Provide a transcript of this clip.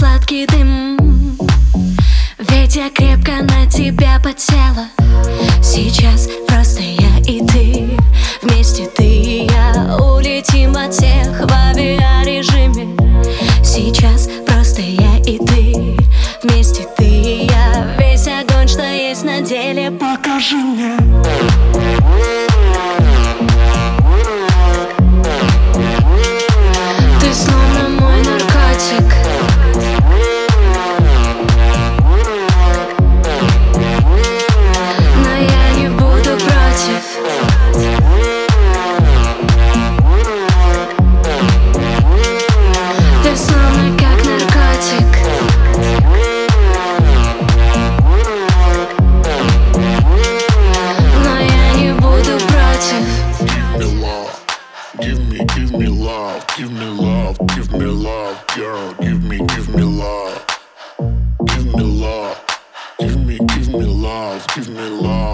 сладкий дым. Ведь я крепко на тебя подсела. Сейчас просто я и ты, вместе ты и я. Улетим от всех в авиарежиме. Сейчас просто я и ты, вместе ты и я. Весь огонь, что есть на деле, покажи мне. Ты словно мой наркотик. Но я не буду против. Ты словно как наркотик. Но я не буду против. Give me love, give me love, give me love, girl, give me love, give me love, give me love, give me love.